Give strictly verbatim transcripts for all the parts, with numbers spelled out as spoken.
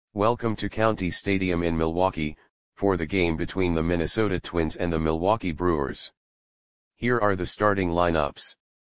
Welcome to County Stadium in Milwaukee, for the game between the Minnesota Twins and the Milwaukee Brewers. Here are the starting lineups.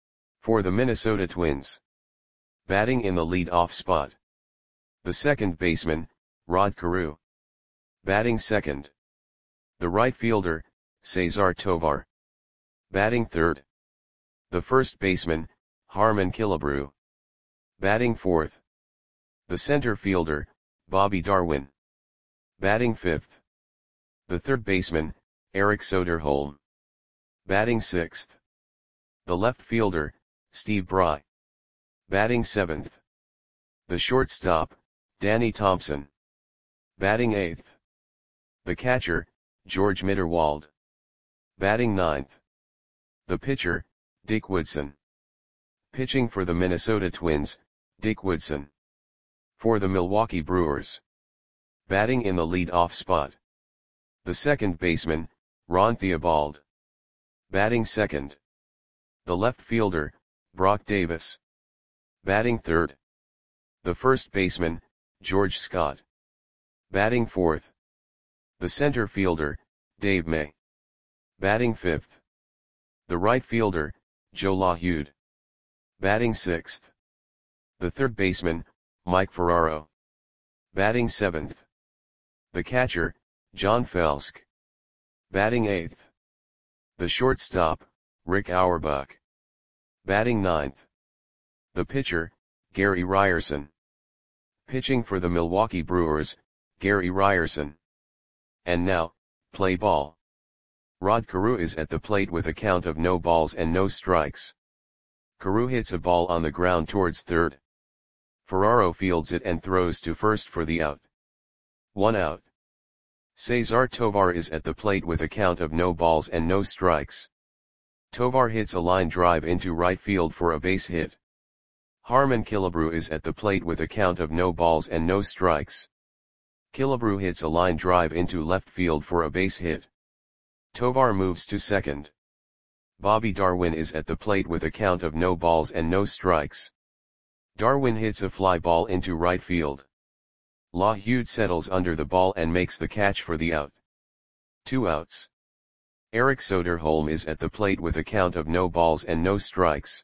For the Minnesota Twins. Batting in the lead-off spot. The second baseman, Rod Carew. Batting second. The right fielder, Cesar Tovar. Batting third. The first baseman, Harmon Killebrew. Batting fourth. The center fielder, Bobby Darwin. Batting fifth. The third baseman, Eric Soderholm. Batting sixth. The left fielder, Steve Bry. Batting seventh. The shortstop, Danny Thompson. Batting eighth. The catcher, George Mitterwald. Batting ninth. The pitcher, Dick Woodson. Pitching for the Minnesota Twins, Dick Woodson. For the Milwaukee Brewers. Batting in the lead-off spot. The second baseman, Ron Theobald. Batting second. The left fielder, Brock Davis. Batting third. The first baseman, George Scott. Batting fourth. The center fielder, Dave May. Batting fifth. The right fielder, Joe LaHude. Batting sixth. The third baseman, Mike Ferraro. Batting seventh. The catcher, John Felsk. Batting eighth. The shortstop, Rick Auerbach. Batting ninth. The pitcher, Gary Ryerson. Pitching for the Milwaukee Brewers, Gary Ryerson. And now, play ball. Rod Carew is at the plate with a count of no balls and no strikes. Carew hits a ball on the ground towards third. Ferraro fields it and throws to first for the out. One out. Cesar Tovar is at the plate with a count of no balls and no strikes. Tovar hits a line drive into right field for a base hit. Harmon Killebrew is at the plate with a count of no balls and no strikes. Killebrew hits a line drive into left field for a base hit. Tovar moves to second. Bobby Darwin is at the plate with a count of no balls and no strikes. Darwin hits a fly ball into right field. LaHude settles under the ball and makes the catch for the out. Two outs. Eric Soderholm is at the plate with a count of no balls and no strikes.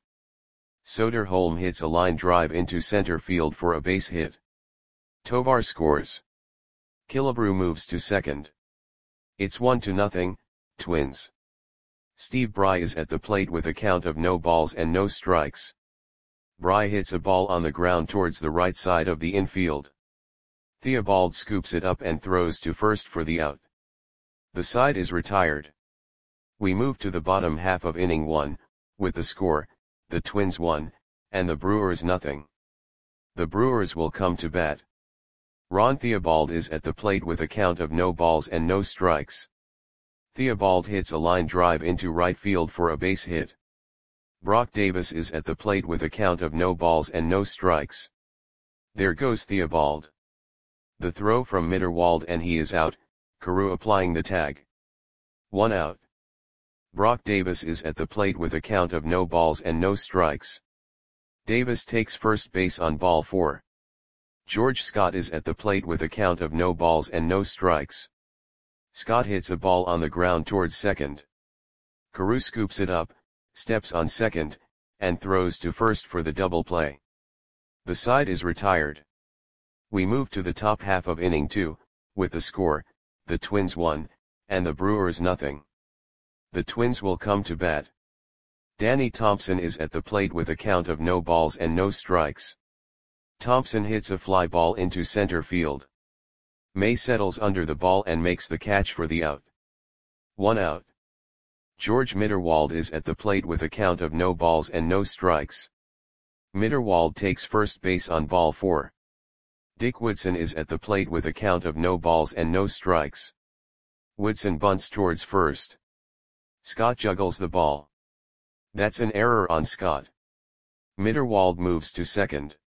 Soderholm hits a line drive into center field for a base hit. Tovar scores. Killebrew moves to second. It's one to nothing, Twins. Steve Bry is at the plate with a count of no balls and no strikes. Bry hits a ball on the ground towards the right side of the infield. Theobald scoops it up and throws to first for the out. The side is retired. We move to the bottom half of inning one, with the score, the Twins one, and the Brewers nothing. The Brewers will come to bat. Ron Theobald is at the plate with a count of no balls and no strikes. Theobald hits a line drive into right field for a base hit. Brock Davis is at the plate with a count of no balls and no strikes. There goes Theobald. The throw from Mitterwald and he is out, Carew applying the tag. One out. Brock Davis is at the plate with a count of no balls and no strikes. Davis takes first base on ball four. George Scott is at the plate with a count of no balls and no strikes. Scott hits a ball on the ground towards second. Carew scoops it up, steps on second, and throws to first for the double play. The side is retired. We move to the top half of inning two, with the score, the Twins one, and the Brewers nothing. The Twins will come to bat. Danny Thompson is at the plate with a count of no balls and no strikes. Thompson hits a fly ball into center field. May settles under the ball and makes the catch for the out. One out. George Mitterwald is at the plate with a count of no balls and no strikes. Mitterwald takes first base on ball four. Dick Woodson is at the plate with a count of no balls and no strikes. Woodson bunts towards first. Scott juggles the ball. That's an error on Scott. Mitterwald moves to second.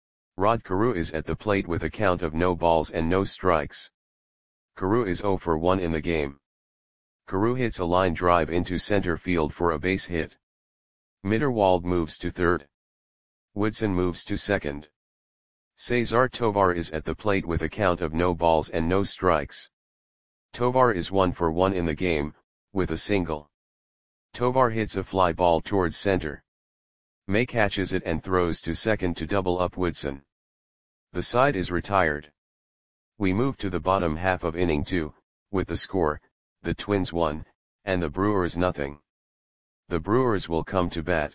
Rod Carew is at the plate with a count of no balls and no strikes. Carew is zero for one in the game. Carew hits a line drive into center field for a base hit. Mitterwald moves to third. Woodson moves to second. Cesar Tovar is at the plate with a count of no balls and no strikes. Tovar is one for one in the game, with a single. Tovar hits a fly ball towards center. May catches it and throws to second to double up Woodson. The side is retired. We move to the bottom half of inning two, with the score, the Twins one, and the Brewers nothing. The Brewers will come to bat.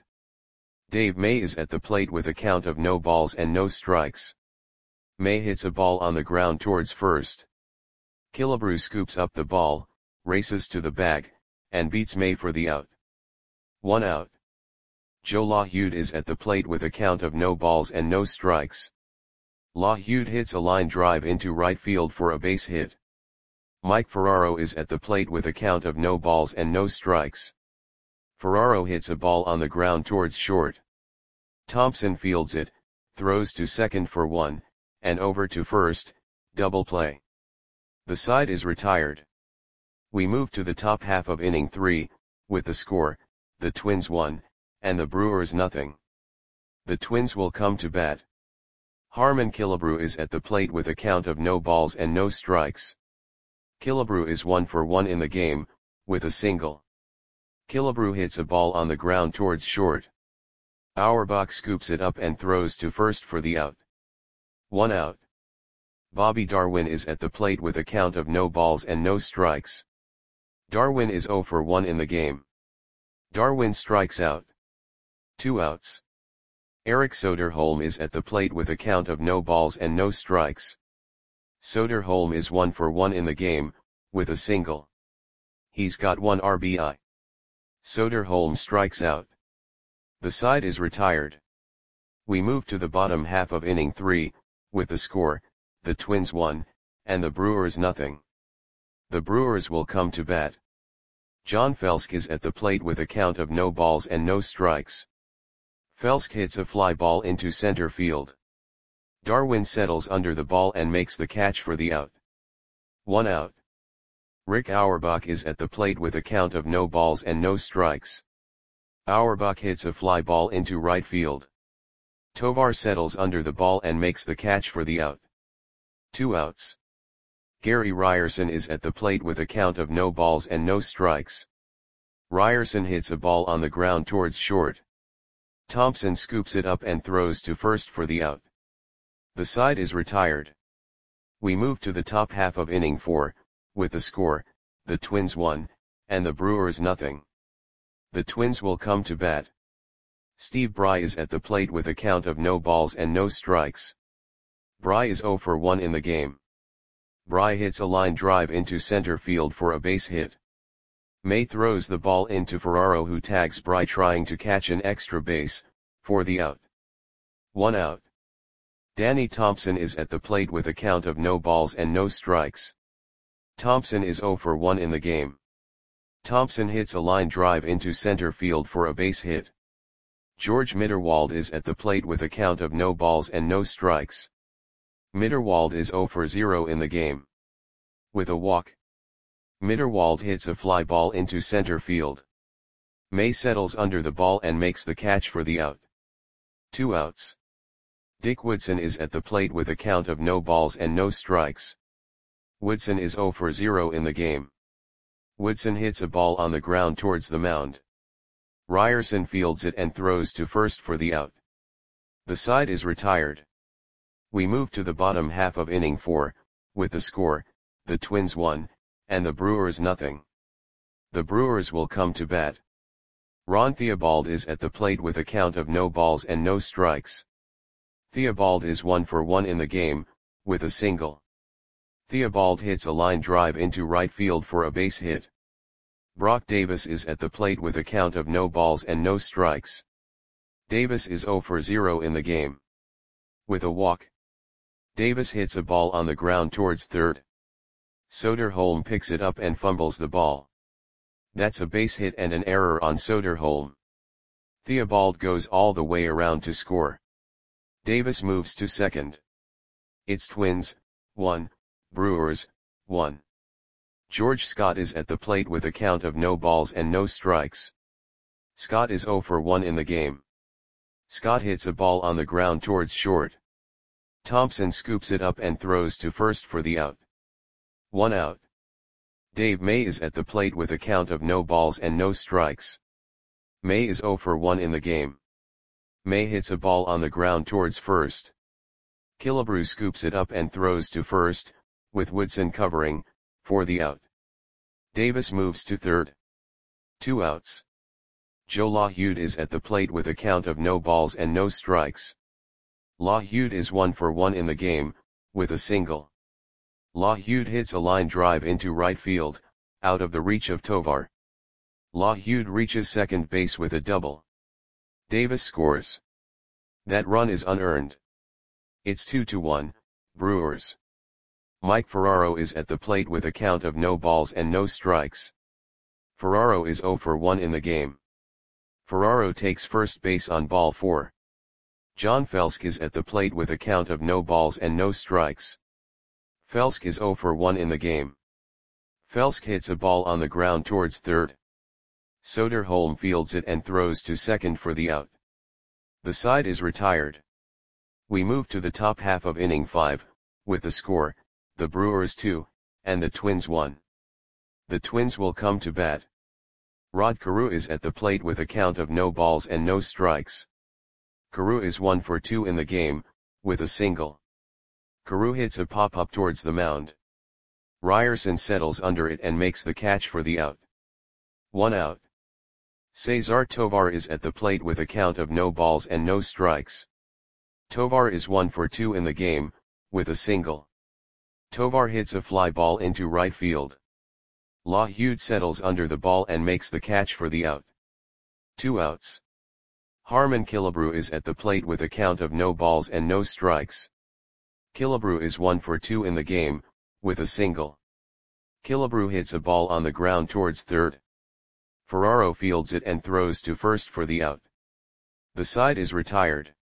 Dave May is at the plate with a count of no balls and no strikes. May hits a ball on the ground towards first. Killebrew scoops up the ball, races to the bag, and beats May for the out. One out. Joe LaHude is at the plate with a count of no balls and no strikes. LaHude hits a line drive into right field for a base hit. Mike Ferraro is at the plate with a count of no balls and no strikes. Ferraro hits a ball on the ground towards short. Thompson fields it, throws to second for one, and over to first, double play. The side is retired. We move to the top half of inning three, with the score, the Twins one, and the Brewers nothing. The Twins will come to bat. Harmon Killebrew is at the plate with a count of no balls and no strikes. Killebrew is one for one in the game, with a single. Killebrew hits a ball on the ground towards short. Auerbach scoops it up and throws to first for the out. One out. Bobby Darwin is at the plate with a count of no balls and no strikes. Darwin is zero for one in the game. Darwin strikes out. Two outs. Eric Soderholm is at the plate with a count of no balls and no strikes. Soderholm is one for one in the game, with a single. He's got one R B I. Soderholm strikes out. The side is retired. We move to the bottom half of inning three, with the score, the Twins one, and the Brewers nothing. The Brewers will come to bat. John Felsk is at the plate with a count of no balls and no strikes. Felsk hits a fly ball into center field. Darwin settles under the ball and makes the catch for the out. One out. Rick Auerbach is at the plate with a count of no balls and no strikes. Auerbach hits a fly ball into right field. Tovar settles under the ball and makes the catch for the out. Two outs. Gary Ryerson is at the plate with a count of no balls and no strikes. Ryerson hits a ball on the ground towards short. Thompson scoops it up and throws to first for the out. The side is retired. We move to the top half of inning four, with the score, the Twins one, and the Brewers nothing. The Twins will come to bat. Steve Bry is at the plate with a count of no balls and no strikes. Bry is zero for one in the game. Bry hits a line drive into center field for a base hit. May throws the ball into Ferraro, who tags Bry trying to catch an extra base, for the out. One out. Danny Thompson is at the plate with a count of no balls and no strikes. Thompson is zero for one in the game. Thompson hits a line drive into center field for a base hit. George Mitterwald is at the plate with a count of no balls and no strikes. Mitterwald is zero for zero in the game. With a walk. Mitterwald hits a fly ball into center field. May settles under the ball and makes the catch for the out. Two outs. Dick Woodson is at the plate with a count of no balls and no strikes. Woodson is zero for zero in the game. Woodson hits a ball on the ground towards the mound. Ryerson fields it and throws to first for the out. The side is retired. We move to the bottom half of inning four, with the score, the Twins one, and the Brewers nothing. The Brewers will come to bat. Ron Theobald is at the plate with a count of no balls and no strikes. Theobald is one for one in the game, with a single. Theobald hits a line drive into right field for a base hit. Brock Davis is at the plate with a count of no balls and no strikes. Davis is zero for zero in the game. With a walk. Davis hits a ball on the ground towards third. Soderholm picks it up and fumbles the ball. That's a base hit and an error on Soderholm. Theobald goes all the way around to score. Davis moves to second. It's Twins, one, Brewers, one. George Scott is at the plate with a count of no balls and no strikes. Scott is zero for one in the game. Scott hits a ball on the ground towards short. Thompson scoops it up and throws to first for the out. One out. Dave May is at the plate with a count of no balls and no strikes. May is oh for one in the game. May hits a ball on the ground towards first. Killebrew scoops it up and throws to first, with Woodson covering, for the out. Davis moves to third. Two outs. Joe LaHude is at the plate with a count of no balls and no strikes. LaHude is one for one in the game, with a single. LaHude hits a line drive into right field, out of the reach of Tovar. LaHude reaches second base with a double. Davis scores. That run is unearned. It's two to one, Brewers. Mike Ferraro is at the plate with a count of no balls and no strikes. Ferraro is oh for one in the game. Ferraro takes first base on ball four. John Felsk is at the plate with a count of no balls and no strikes. Felsk is oh for one in the game. Felsk hits a ball on the ground towards third. Soderholm fields it and throws to second for the out. The side is retired. We move to the top half of inning five, with the score, the Brewers two, and the Twins one. The Twins will come to bat. Rod Carew is at the plate with a count of no balls and no strikes. Carew is one for two in the game, with a single. Carew hits a pop-up towards the mound. Ryerson settles under it and makes the catch for the out. One out. Cesar Tovar is at the plate with a count of no balls and no strikes. Tovar is one for two in the game, with a single. Tovar hits a fly ball into right field. LaHude settles under the ball and makes the catch for the out. Two outs. Harmon Killebrew is at the plate with a count of no balls and no strikes. Killebrew is one for two in the game, with a single. Killebrew hits a ball on the ground towards third. Ferraro fields it and throws to first for the out. The side is retired.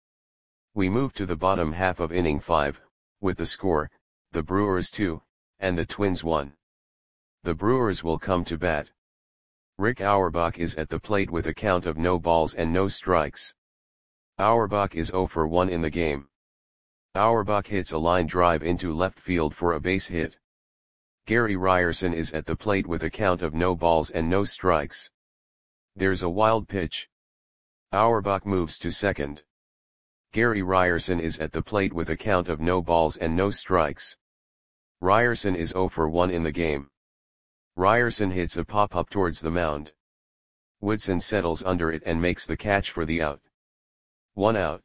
We move to the bottom half of inning five, with the score, the Brewers two, and the Twins one. The Brewers will come to bat. Rick Auerbach is at the plate with a count of no balls and no strikes. Auerbach is oh for one in the game. Auerbach hits a line drive into left field for a base hit. Gary Ryerson is at the plate with a count of no balls and no strikes. There's a wild pitch. Auerbach moves to second. Gary Ryerson is at the plate with a count of no balls and no strikes. Ryerson is oh for one in the game. Ryerson hits a pop-up towards the mound. Woodson settles under it and makes the catch for the out. One out.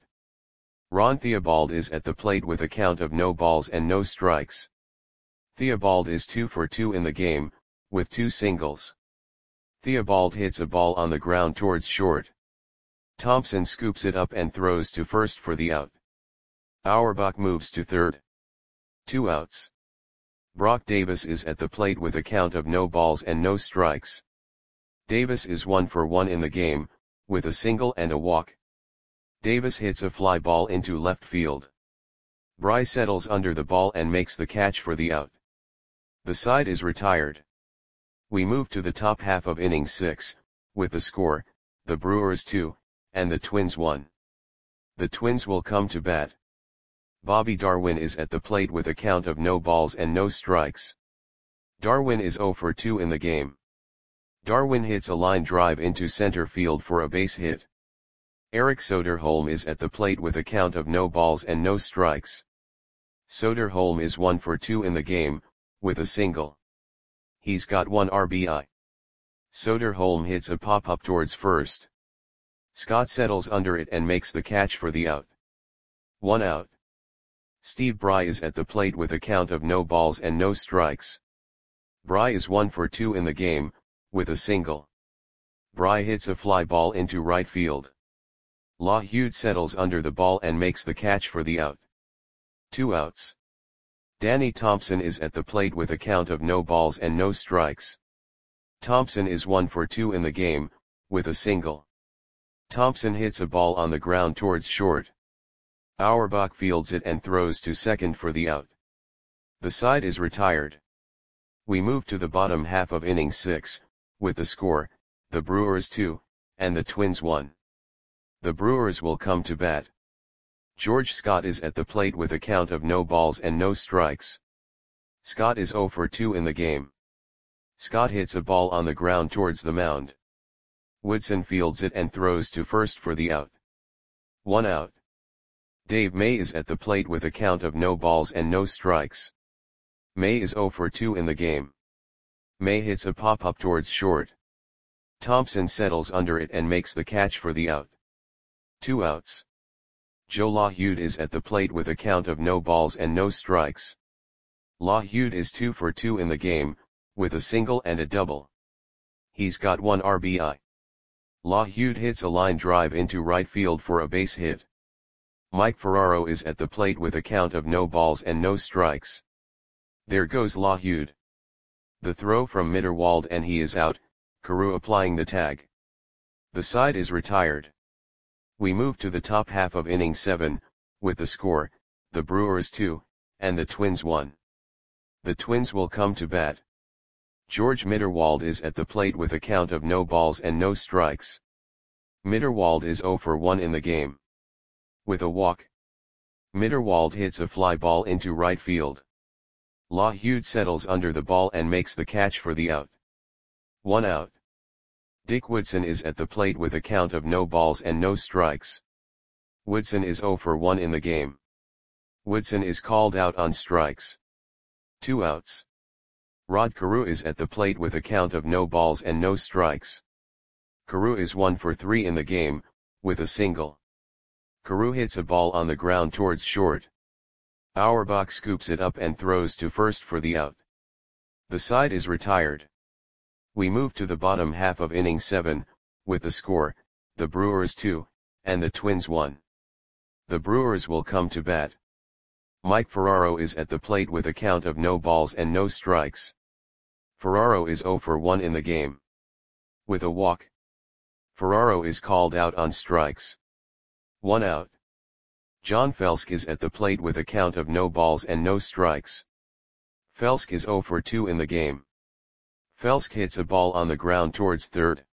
Ron Theobald is at the plate with a count of no balls and no strikes. Theobald is two for two in the game, with two singles. Theobald hits a ball on the ground towards short. Thompson scoops it up and throws to first for the out. Auerbach moves to third. Two outs. Brock Davis is at the plate with a count of no balls and no strikes. Davis is one for one in the game, with a single and a walk. Davis hits a fly ball into left field. Bry settles under the ball and makes the catch for the out. The side is retired. We move to the top half of inning six, with the score, the Brewers two, and the Twins one. The Twins will come to bat. Bobby Darwin is at the plate with a count of no balls and no strikes. Darwin is oh for two in the game. Darwin hits a line drive into center field for a base hit. Eric Soderholm is at the plate with a count of no balls and no strikes. Soderholm is one for two in the game, with a single. He's got one R B I. Soderholm hits a pop-up towards first. Scott settles under it and makes the catch for the out. One out. Steve Bry is at the plate with a count of no balls and no strikes. Bry is one for two in the game, with a single. Bry hits a fly ball into right field. LaHude settles under the ball and makes the catch for the out. Two outs. Danny Thompson is at the plate with a count of no balls and no strikes. Thompson is one for two in the game, with a single. Thompson hits a ball on the ground towards short. Auerbach fields it and throws to second for the out. The side is retired. We move to the bottom half of inning six, with the score, the Brewers two, and the Twins one. The Brewers will come to bat. George Scott is at the plate with a count of no balls and no strikes. Scott is zero for two in the game. Scott hits a ball on the ground towards the mound. Woodson fields it and throws to first for the out. One out. Dave May is at the plate with a count of no balls and no strikes. May is zero for two in the game. May hits a pop-up towards short. Thompson settles under it and makes the catch for the out. Two outs. Joe LaHude is at the plate with a count of no balls and no strikes. LaHude is two for two in the game, with a single and a double. He's got one R B I. LaHude hits a line drive into right field for a base hit. Mike Ferraro is at the plate with a count of no balls and no strikes. There goes LaHude. The throw from Mitterwald and he is out, Carew applying the tag. The side is retired. We move to the top half of inning seven, with the score, the Brewers two, and the Twins one. The Twins will come to bat. George Mitterwald is at the plate with a count of no balls and no strikes. Mitterwald is zero for one in the game. With a walk. Mitterwald hits a fly ball into right field. LaHude settles under the ball and makes the catch for the out. One out. Dick Woodson is at the plate with a count of no balls and no strikes. Woodson is zero for one in the game. Woodson is called out on strikes. Two outs. Rod Carew is at the plate with a count of no balls and no strikes. Carew is one for three in the game, with a single. Carew hits a ball on the ground towards short. Auerbach scoops it up and throws to first for the out. The side is retired. We move to the bottom half of inning seven, with the score, the Brewers two, and the Twins one. The Brewers will come to bat. Mike Ferraro is at the plate with a count of no balls and no strikes. Ferraro is zero for one in the game. With a walk. Ferraro is called out on strikes. One out. John Felsk is at the plate with a count of no balls and no strikes. Felsk is zero for two in the game. Felsk hits a ball on the ground towards third.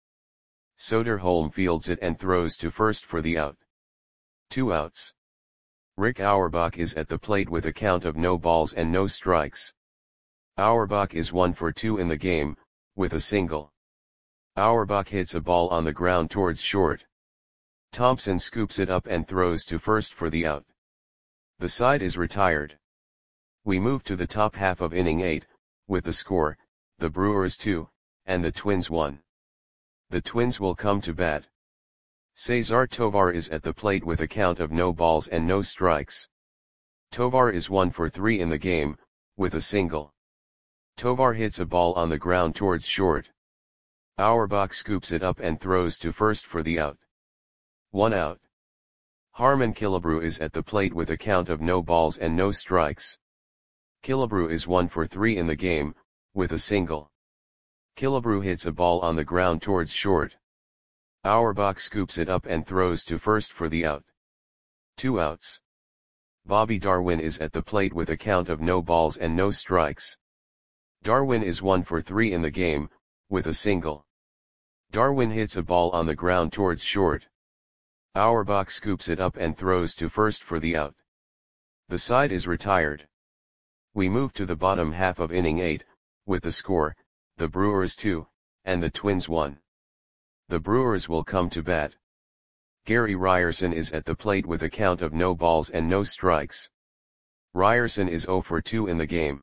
Soderholm fields it and throws to first for the out. Two outs. Rick Auerbach is at the plate with a count of no balls and no strikes. Auerbach is one for two in the game, with a single. Auerbach hits a ball on the ground towards short. Thompson scoops it up and throws to first for the out. The side is retired. We move to the top half of inning eight, with the score, the Brewers two, and the Twins one. The Twins will come to bat. Cesar Tovar is at the plate with a count of no balls and no strikes. Tovar is one for three in the game, with a single. Tovar hits a ball on the ground towards short. Auerbach scoops it up and throws to first for the out. One out. Harmon Killebrew is at the plate with a count of no balls and no strikes. Killebrew is one for three in the game, with a single. Killebrew hits a ball on the ground towards short. Auerbach scoops it up and throws to first for the out. Two outs. Bobby Darwin is at the plate with a count of no balls and no strikes. Darwin is one for three in the game, with a single. Darwin hits a ball on the ground towards short. Auerbach scoops it up and throws to first for the out. The side is retired. We move to the bottom half of inning eight, with the score, the Brewers two, and the Twins one. The Brewers will come to bat. Gary Ryerson is at the plate with a count of no balls and no strikes. Ryerson is zero for two in the game.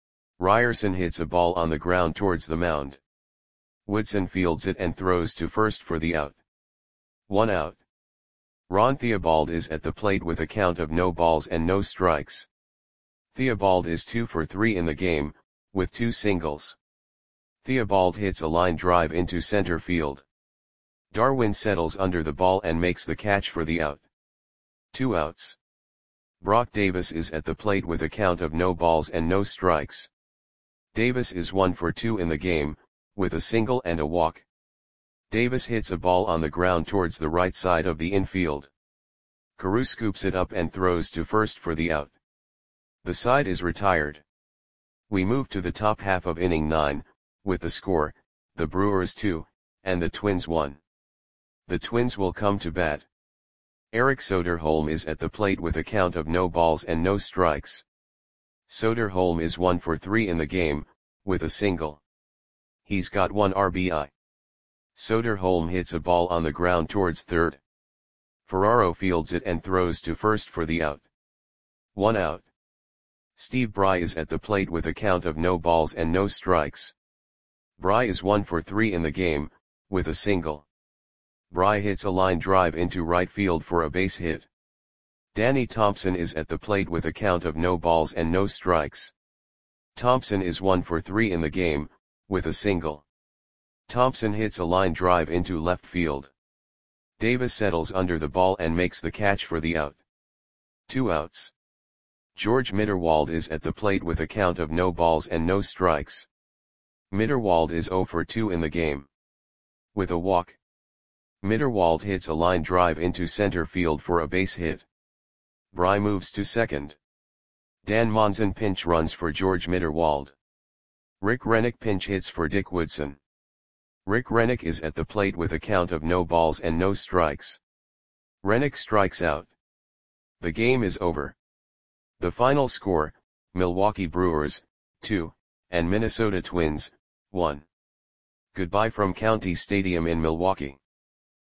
Ryerson hits a ball on the ground towards the mound. Woodson fields it and throws to first for the out. One out. Ron Theobald is at the plate with a count of no balls and no strikes. Theobald is two for three in the game, with two singles. Theobald hits a line drive into center field. Darwin settles under the ball and makes the catch for the out. Two outs. Brock Davis is at the plate with a count of no balls and no strikes. Davis is one for two in the game, with a single and a walk. Davis hits a ball on the ground towards the right side of the infield. Carew scoops it up and throws to first for the out. The side is retired. We move to the top half of inning nine, with the score, the Brewers two, and the Twins one. The Twins will come to bat. Eric Soderholm is at the plate with a count of no balls and no strikes. Soderholm is one for three in the game, with a single. He's got one R B I. Soderholm hits a ball on the ground towards third. Ferraro fields it and throws to first for the out. One out. Steve Bry is at the plate with a count of no balls and no strikes. Bry is one for three in the game, with a single. Bry hits a line drive into right field for a base hit. Danny Thompson is at the plate with a count of no balls and no strikes. Thompson is one for three in the game, with a single. Thompson hits a line drive into left field. Davis settles under the ball and makes the catch for the out. Two outs. George Mitterwald is at the plate with a count of no balls and no strikes. Mitterwald is zero for two in the game. With a walk. Mitterwald hits a line drive into center field for a base hit. Bry moves to second. Dan Monson pinch runs for George Mitterwald. Rick Rennick pinch hits for Dick Woodson. Rick Rennick is at the plate with a count of no balls and no strikes. Rennick strikes out. The game is over. The final score, Milwaukee Brewers, two, and Minnesota Twins, one. Goodbye from County Stadium in Milwaukee.